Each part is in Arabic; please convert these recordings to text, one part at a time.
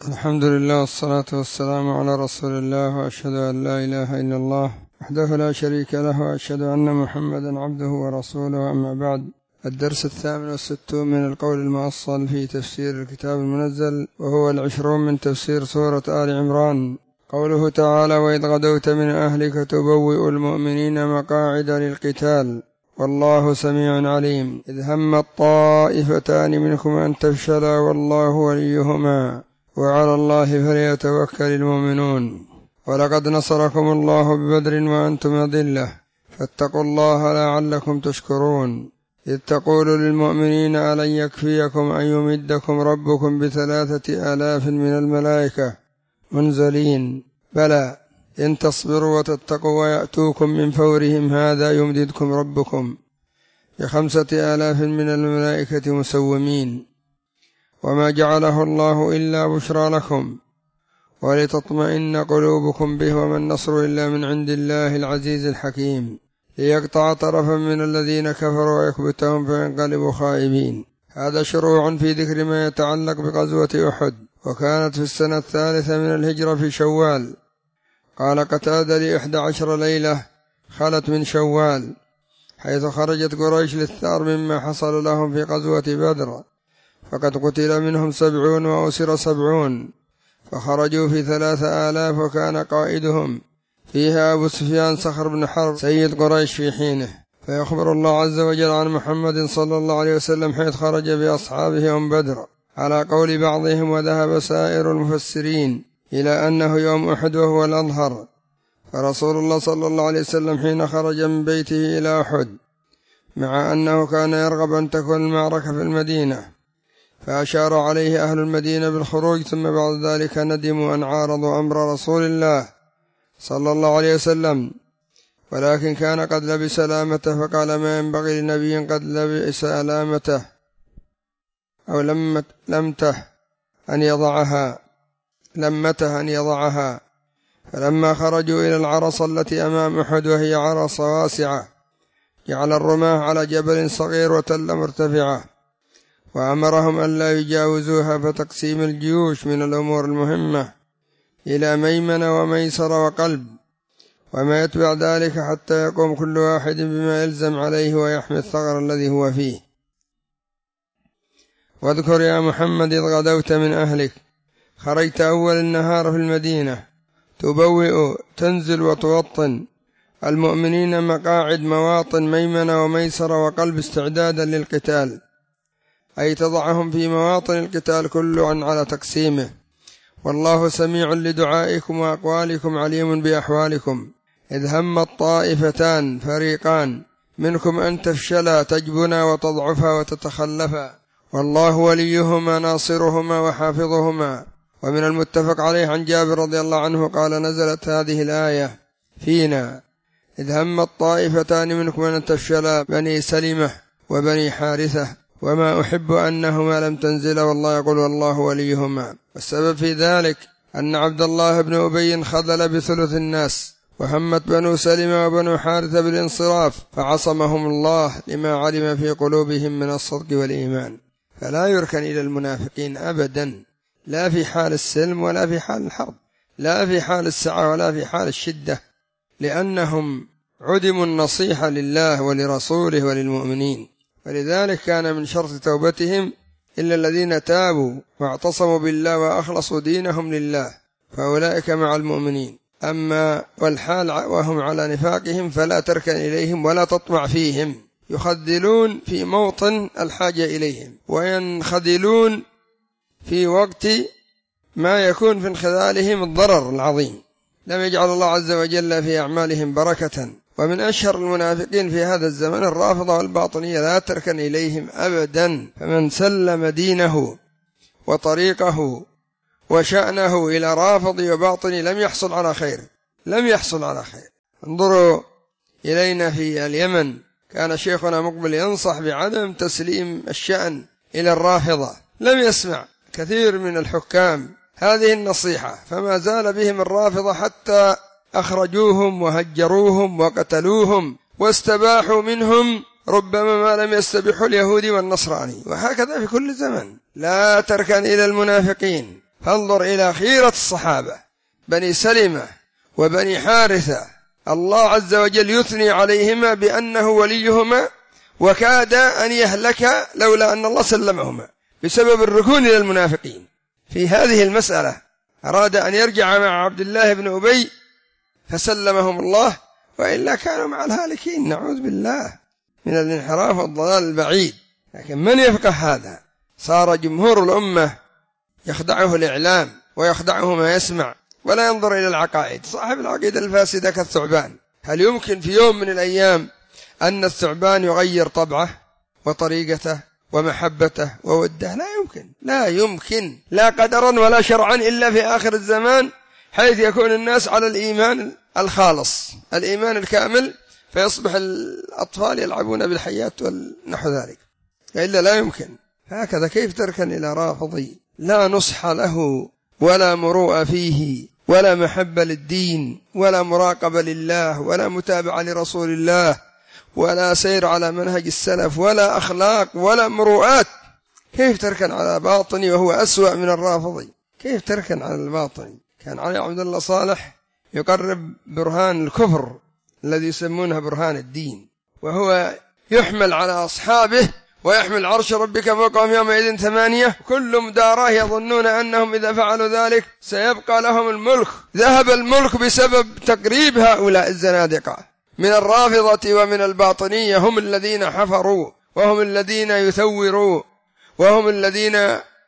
الحمد لله والصلاة والسلام على رسول الله، وأشهد أن لا إله إلا الله وحده لا شريك له، وأشهد أن محمدا عبده ورسوله. أما بعد، الدرس 68 من القول المؤصل في تفسير الكتاب المنزل، وهو 20 من تفسير سورة آل عمران. قوله تعالى: وإذ غدوت من أهلك تبوئ المؤمنين مقاعد للقتال والله سميع عليم. إذ همت طائفتان منكم أن تفشلا والله وليهما وعلى الله فليتوكل المؤمنون. ولقد نصركم الله ببدر وأنتم أذلة فاتقوا الله لعلكم تشكرون. إذ تقول للمؤمنين ألن يكفيكم أن يمدكم ربكم ب3,000 من الملائكة منزلين؟ بلى إن تصبروا وتتقوا ويأتوكم من فورهم هذا يمددكم ربكم ب5,000 من الملائكة مسومين. وما جعله الله إلا بشرى لكم ولتطمئن قلوبكم به، وما النصر إلا من عند الله العزيز الحكيم، ليقطع طرفا من الذين كفروا ويكبتهم فينقلبوا خائبين. هذا شروع في ذكر ما يتعلق بغزوة أحد، وكانت في السنة 3 من الهجرة في شوال. قال قتادة: 11 ليلة خلت من شوال، حيث خرجت قريش للثار مما حصل لهم في غزوة بدر، فقد قتل منهم 70 وأسر 70، فخرجوا في 3,000، وكان قائدهم فيها أبو سفيان صخر بن حرب سيد قريش في حينه. فيخبر الله عز وجل عن محمد صلى الله عليه وسلم حيث خرج بأصحابه يوم بدر على قول بعضهم، وذهب سائر المفسرين إلى أنه يوم أحد وهو الأظهر. فرسول الله صلى الله عليه وسلم حين خرج من بيته إلى أحد، مع أنه كان يرغب أن تكون المعركة في المدينة، فأشار عليه أهل المدينة بالخروج، ثم بعد ذلك ندموا أن عارضوا أمر رسول الله صلى الله عليه وسلم، ولكن كان قد لبس لامته، فقال: ما ينبغي لنبي قد لبس لامته أو لمته أن يضعها. فلما خرجوا إلى العرصة التي أمام أحد، وهي عرصة واسعة، جعل الرماة على جبل صغير وتلة مرتفعة، وأمرهم أن لا يجاوزوها، فتقسيم الجيوش من الأمور المهمة إلى ميمنة وميسر وقلب، وما يتبع ذلك، حتى يقوم كل واحد بما يلزم عليه ويحمي الثغر الذي هو فيه. واذكر يا محمد إذ غدوت من أهلك، خرجت أول النهار في المدينة، تبوئ تنزل وتوطن المؤمنين مقاعد مواطن ميمنة وميسر وقلب استعدادا للقتال، أي تضعهم في مواطن القتال كل على تقسيمه. والله سميع لدعائكم وأقوالكم عليم بأحوالكم. إذ همت طائفتان فريقان منكم أن تفشلا تجبنا وتضعفا وتتخلفا، والله وليهما ناصرهما وحافظهما. ومن المتفق عليه عن جابر رضي الله عنه قال: نزلت هذه الآية فينا: إذ همت طائفتان منكم أن تفشلا، بني سلمة وبني حارثة، وما أحب أنهما لم تنزل، والله يقول والله وليهما. والسبب في ذلك أن عبد الله بن أبي خذل بثلث الناس، وهمت بنو سلمة وبنو حارثة بالانصراف، فعصمهم الله لما علم في قلوبهم من الصدق والإيمان. فلا يركن إلى المنافقين أبدا، لا في حال السلم ولا في حال الحرب، لا في حال السعة ولا في حال الشدة، لأنهم عدموا النصيحة لله ولرسوله وللمؤمنين. ولذلك كان من شرط توبتهم إلا الذين تابوا واعتصموا بالله وأخلصوا دينهم لله، فأولئك مع المؤمنين. أما والحال وهم على نفاقهم فلا تركن إليهم ولا تطمع فيهم، يخذلون في موطن الحاجة إليهم، وينخذلون في وقت ما يكون في انخذالهم الضرر العظيم. لم يجعل الله عز وجل في أعمالهم بركة. ومن أشهر المنافقين في هذا الزمن الرافضة والباطنية، لا تركن إليهم أبدا. فمن سلم دينه وطريقه وشأنه إلى رافض وباطني لم يحصل على خير. انظروا إلينا في اليمن، كان شيخنا مقبل ينصح بعدم تسليم الشأن إلى الرافضة، لم يسمع كثير من الحكام هذه النصيحة، فما زال بهم الرافضة حتى أخرجوهم وهجروهم وقتلوهم واستباحوا منهم ربما ما لم يستبحوا اليهود والنصراني. وهكذا في كل زمن. لا تركن إلى المنافقين، فانظر إلى خيرة الصحابة بني سلمة وبني حارثة، الله عز وجل يثني عليهما بأنه وليهما، وكاد أن يهلك لولا أن الله سلمهما بسبب الركون إلى المنافقين. في هذه المسألة أراد أن يرجع مع عبد الله بن أبي فسلمهم الله، وإلا كانوا مع الهالكين، نعوذ بالله من الانحراف والضلال البعيد. لكن من يفقه هذا؟ صار جمهور الأمة يخدعه الإعلام ويخدعه ما يسمع، ولا ينظر إلى العقائد. صاحب العقيدة الفاسدة كالثعبان. هل يمكن في يوم من الأيام أن الثعبان يغير طبعه وطريقته ومحبته ووده؟ لا يمكن، لا يمكن، لا قدرا ولا شرعا، إلا في آخر الزمان، حيث يكون الناس على الإيمان الخالص، الإيمان الكامل، فيصبح الأطفال يلعبون بالحيات ونحو ذلك، إلا لا يمكن. هكذا كيف تركن إلى رافضي لا نصح له ولا مروءة فيه ولا محبة للدين ولا مراقبة لله ولا متابعة لرسول الله ولا سير على منهج السلف ولا أخلاق ولا مروءات؟ كيف تركن على باطني وهو أسوأ من الرافضي؟ كيف تركن على الباطني؟ كان علي عبد الله صالح يقرب برهان الكفر الذي يسمونه برهان الدين، وهو يحمل على أصحابه ويحمل عرش ربك فوقهم يومئذ 8، كل مداراه يظنون أنهم إذا فعلوا ذلك سيبقى لهم الملك. ذهب الملك بسبب تقريب هؤلاء الزنادقة من الرافضة ومن الباطنية، هم الذين حفروا وهم الذين يثوروا وهم الذين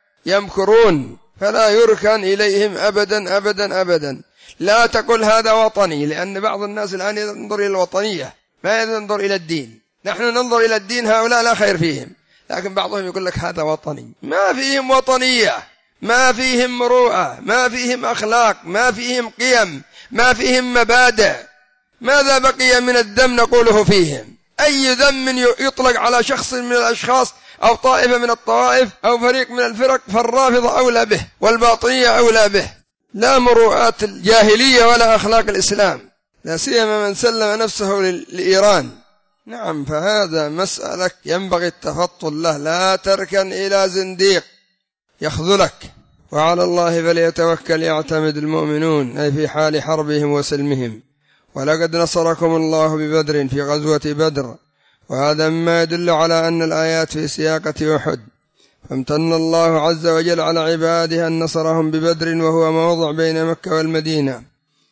يمكرون، فلا يركن إليهم أبدا أبدا أبدا. لا تقل هذا وطني، لأن بعض الناس الآن ينظر إلى الوطنية ما ينظر إلى الدين. نحن ننظر إلى الدين، هؤلاء لا خير فيهم، لكن بعضهم يقول لك هذا وطني. ما فيهم وطنية، ما فيهم مروءة، ما فيهم أخلاق، ما فيهم قيم، ما فيهم مبادئ. ماذا بقي من الذم نقوله فيهم؟ أي ذم يطلق على شخص من الأشخاص أو طائفة من الطوائف أو فريق من الفرق، فالرافضة أولى به والباطنية أولى به. لا مروءات الجاهلية ولا أخلاق الإسلام، لا سيما من سلم نفسه لإيران. نعم، فهذا مسألة ينبغي التفطن له، لا تركن إلى زنديق يخذلك. وعلى الله فليتوكل يعتمد المؤمنون، أي في حال حربهم وسلمهم. ولقد نصركم الله ببدر، في غزوة بدر، وهذا مما يدل على أن الآيات في سياقة أحد. فامتن الله عز وجل على عباده أن نصرهم ببدر، وهو موضع بين مكة والمدينة،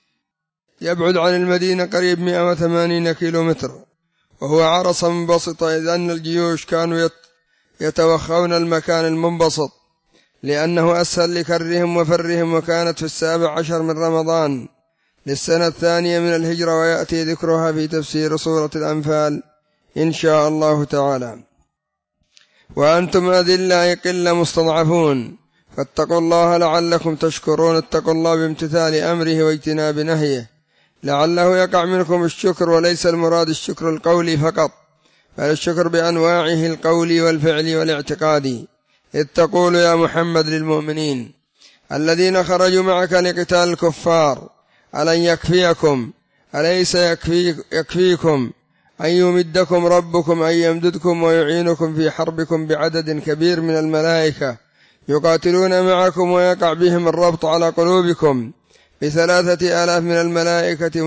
يبعد عن المدينة قريب 180 كيلومتر، وهو عرصة منبسطة، إذ أن الجيوش كانوا يتوخون المكان المنبسط لأنه أسهل لكرهم وفرهم. وكانت في 17 من رمضان للسنة 2 من الهجرة، ويأتي ذكرها في تفسير سورة الأنفال إن شاء الله تعالى. وأنتم أذلة قلة مستضعفون، فاتقوا الله لعلكم تشكرون. اتقوا الله بامتثال أمره واجتناب نهيه، لعله يقع منكم الشكر، وليس المراد الشكر القولي فقط، بل الشكر بأنواعه القولي والفعلي والاعتقادي. إذ تقول يا محمد للمؤمنين الذين خرجوا معك لقتال الكفار ألن يكفيكم، أليس يكفيكم أن يمدكم ربكم، أن يمددكم ويعينكم في حربكم بعدد كبير من الملائكة يقاتلون معكم، ويقع بهم الربط على قلوبكم ب3,000 من الملائكة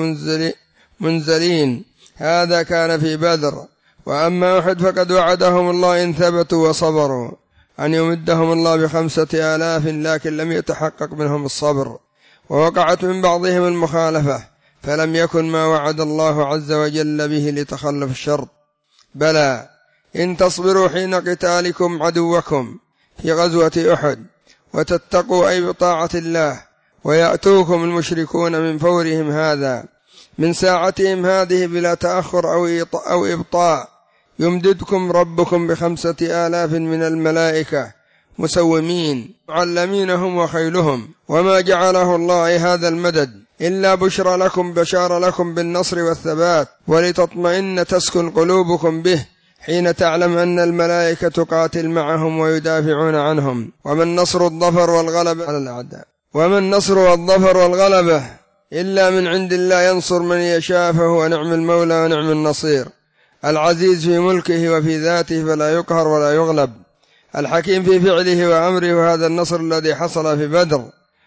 منزلين. هذا كان في بدر. وأما أحد فقد وعدهم الله إن ثبتوا وصبروا أن يمدهم الله ب5,000، لكن لم يتحقق منهم الصبر، ووقعت من بعضهم المخالفة، فلم يكن ما وعد الله عز وجل به لتخلف الشرط. بلى إن تصبروا حين قتالكم عدوكم في غزوة أحد وتتقوا أي بطاعة الله، ويأتوكم المشركون من فورهم هذا، من ساعتهم هذه بلا تأخر أو إبطاء، يمددكم ربكم ب5,000 من الملائكة مسومين معلمين هم وخيلهم. وما جعله الله هذا المدد إلا بشار لكم بالنصر والثبات، ولتطمئن تسكن قلوبكم به حين تعلم أن الملائكة تقاتل معهم ويدافعون عنهم. وما النصر والظفر والغلبة على الأعداء، وما النصر والظفر والغلبة إلا من عند الله، ينصر من يشاء، فهو نعم المولى ونعم النصير. العزيز في ملكه وفي ذاته، فلا يقهر ولا يغلب. الحكيم في فعله وأمره، وهذا النصر الذي حصل في بدر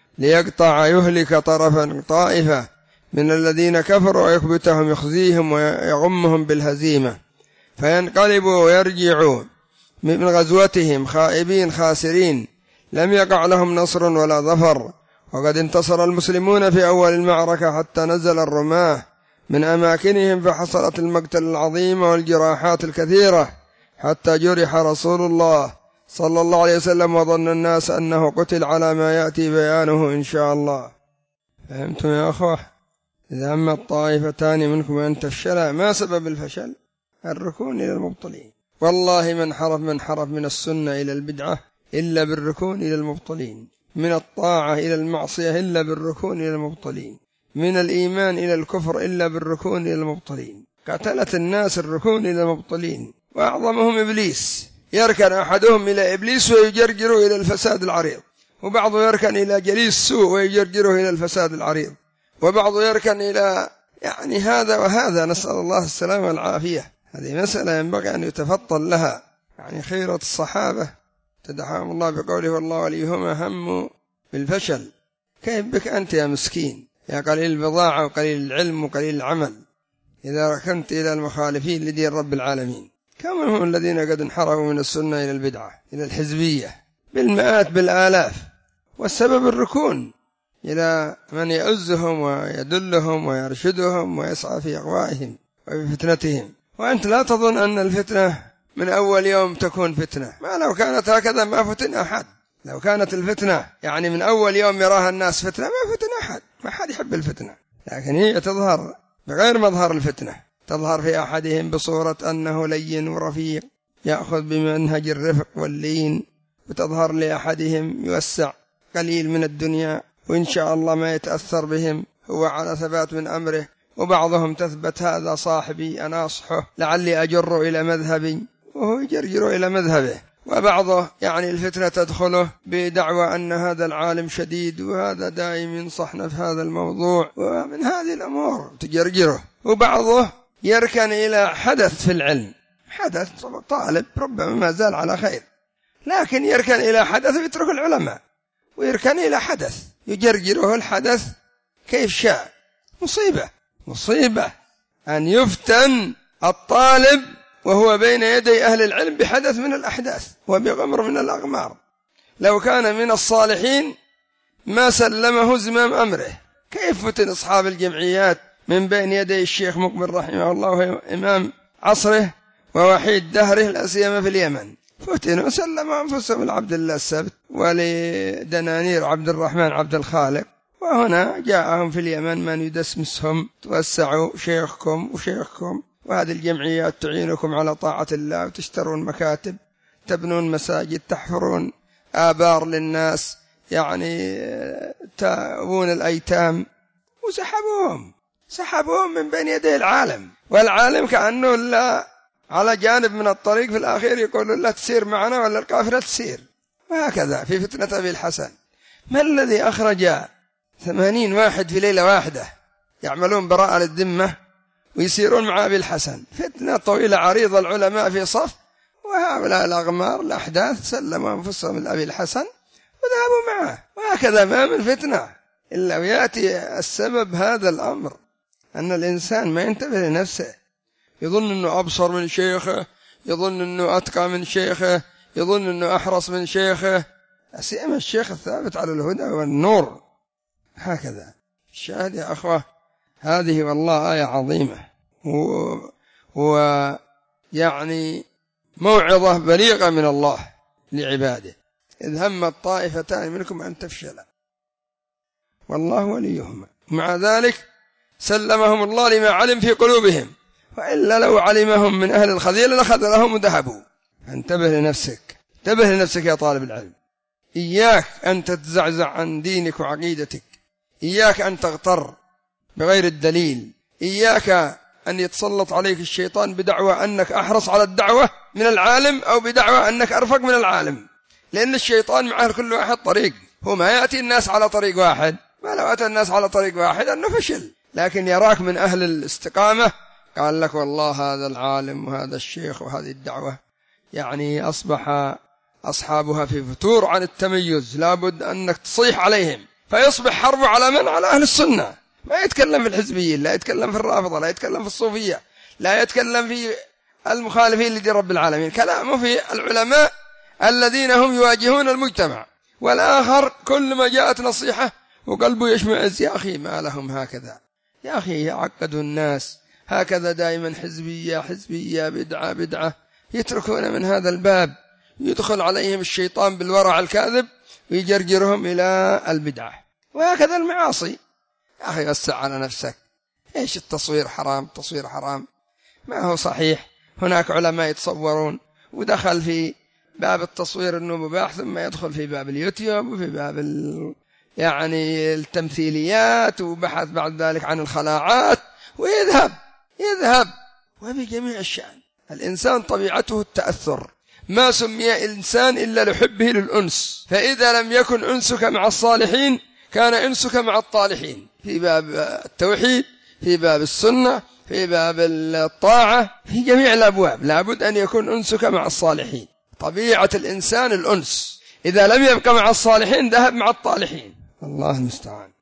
ليقطع يهلك طرفا طائفة من الذين كفروا ويكبتهم يخزيهم ويغمهم بالهزيمة، فينقلبوا ويرجعوا من غزوتهم خائبين خاسرين، لم يقع لهم نصر ولا ظفر. وقد انتصر المسلمون في أول المعركة حتى نزل الرماة من أماكنهم، فحصلت المقتل العظيم والجراحات الكثيرة، حتى جرح رسول الله صلى الله عليه وسلم، وظن الناس أنه قتل على ما يأتي بيانه إن شاء الله. فهمتم يا أخوة؟ إذا أما الطائفتان منكم أن تفشلا، ما سبب الفشل؟ الركون إلى المبطلين. والله من حرف من السنة إلى البدعة إلا بالركون إلى المبطلين، من الطاعة إلى المعصية إلا بالركون إلى المبطلين، من الإيمان إلى الكفر إلا بالركون إلى المبطلين. قتلت الناس الركون إلى المبطلين، وأعظمهم إبليس. يركن أحدهم إلى إبليس ويجرجره إلى الفساد العريض، وبعضه يركن إلى جليس سوء ويجرجره إلى الفساد العريض، وبعضه يركن إلى هذا وهذا، نسأل الله السلامة والعافية. هذه مسألة ينبغي أن يتفطن لها. خيرة الصحابة تدعاهم الله بقوله والله وليهما هم بالفشل. كيف بك أنت يا مسكين، يا قليل البضاعة وقليل العلم وقليل العمل، إذا ركنت إلى المخالفين لدين رب العالمين؟ كم هم الذين قد انحرفوا من السنة إلى البدعة إلى الحزبية بالمئات بالآلاف، والسبب الركون إلى من يعزهم ويدلهم ويرشدهم ويسعى في أغوائهم وفي فتنتهم. وأنت لا تظن أن الفتنة من أول يوم تكون فتنة، ما لو كانت هكذا ما فتن أحد. لو كانت الفتنة من أول يوم يراها الناس فتنة ما فتن أحد، ما حد يحب الفتنة، لكن هي تظهر بغير مظهر الفتنة، تظهر في أحدهم بصورة أنه لين ورفيق يأخذ بمنهج الرفق واللين، وتظهر لأحدهم يوسع قليل من الدنيا وإن شاء الله ما يتأثر بهم، هو على ثبات من أمره. وبعضهم تثبت هذا صاحبي أنا أصحه لعلي أجر إلى مذهبي، وهو يجرجر إلى مذهبه. وبعضه الفتنة تدخله بدعوى أن هذا العالم شديد وهذا دائم ينصحنا في هذا الموضوع، ومن هذه الأمور تجرجره. وبعضه يركن إلى حدث في العلم، حدث طالب ربما ما زال على خير، لكن يركن إلى حدث ويترك العلماء، ويركن إلى حدث يجرجره الحدث كيف شاء. مصيبة أن يفتن الطالب وهو بين يدي أهل العلم بحدث من الأحداث وبغمر من الأغمار. لو كان من الصالحين ما سلمه زمام أمره. كيف فتن أصحاب الجمعيات من بين يدي الشيخ مقبل رحمه الله إمام عصره ووحيد دهره، لا سيما في اليمن، فتنوا سلموا أنفسهم لعبد الله السبت ولدنانير عبد الرحمن عبد الخالق، وهنا جاءهم في اليمن من يدسمسهم، توسعوا شيخكم وشيخكم، وهذه الجمعيات تعينكم على طاعة الله، وتشترون مكاتب، تبنون مساجد، تحفرون آبار للناس، تأوون الأيتام، وسحبوهم من بين يدي العالم. والعالم كأنه لا على جانب من الطريق في الأخير يقول لا تسير معنا ولا القافلة تسير. وهكذا في فتنة أبي الحسن، ما الذي أخرج 80 واحد في ليلة واحدة يعملون براءة للذمة ويسيرون مع أبي الحسن؟ فتنة طويلة عريضة، العلماء في صف، وهؤلاء الأغمار الأحداث سلموا أنفسهم لأبي الحسن وذهبوا معه. وهكذا ما من فتنة إلا ويأتي السبب هذا الأمر، أن الإنسان ما ينتبه لنفسه، يظن أنه أبصر من شيخه، يظن أنه أتقى من شيخه، يظن أنه أحرص من شيخه، أسيما الشيخ الثابت على الهدى والنور. هكذا الشاهد يا أخوة، هذه والله آية عظيمة موعظة بليغة من الله لعباده. إذ هم الطائفتان منكم أن تفشلا والله وليهما، مع ذلك سلمهم الله لما علم في قلوبهم، وإلا لو علمهم من أهل الخذيل لخذلهم وذهبوا. انتبه لنفسك يا طالب العلم، إياك أن تتزعزع عن دينك وعقيدتك، إياك أن تغتر بغير الدليل، إياك أن يتسلط عليك الشيطان بدعوى أنك أحرص على الدعوة من العالم، أو بدعوى أنك أرفق من العالم، لأن الشيطان معه كل واحد طريق، هو ما يأتي الناس على طريق واحد، ما لو أتى الناس على طريق واحد أنه فشل، لكن يراك من أهل الاستقامة قال لك والله هذا العالم وهذا الشيخ وهذه الدعوة أصبح أصحابها في فتور عن التميز، لابد أنك تصيح عليهم، فيصبح حرب على من؟ على أهل السنة. ما يتكلم في الحزبيين، لا يتكلم في الرافضة، لا يتكلم في الصوفية، لا يتكلم في المخالفين لدين رب العالمين، كلامه في العلماء الذين هم يواجهون المجتمع. والآخر كل ما جاءت نصيحة وقلبه يشمئز، يا أخي ما لهم هكذا، يا أخي يعقدوا الناس هكذا دائما، حزبية حزبية، بدعة بدعة، يتركون من هذا الباب، يدخل عليهم الشيطان بالورع الكاذب ويجرجرهم إلى البدعة. وهكذا المعاصي. يا أخي وسع على نفسك، إيش التصوير حرام، التصوير حرام ما هو صحيح. هناك علماء يتصورون، ودخل في باب التصوير أنه مباح، ثم يدخل في باب اليوتيوب وفي باب يعني التمثيليات، وبحث بعد ذلك عن الخلاعات، ويذهب وبجميع الشأن. الإنسان طبيعته التأثر، ما سمي إنسان إلا لحبه للأنس، فإذا لم يكن أنسك مع الصالحين كان أنسك مع الطالحين، في باب التوحيد، في باب السنة، في باب الطاعة، في جميع الأبواب لابد أن يكون أنسك مع الصالحين. طبيعة الإنسان الأنس، إذا لم يبقى مع الصالحين ذهب مع الطالحين. الله المستعان.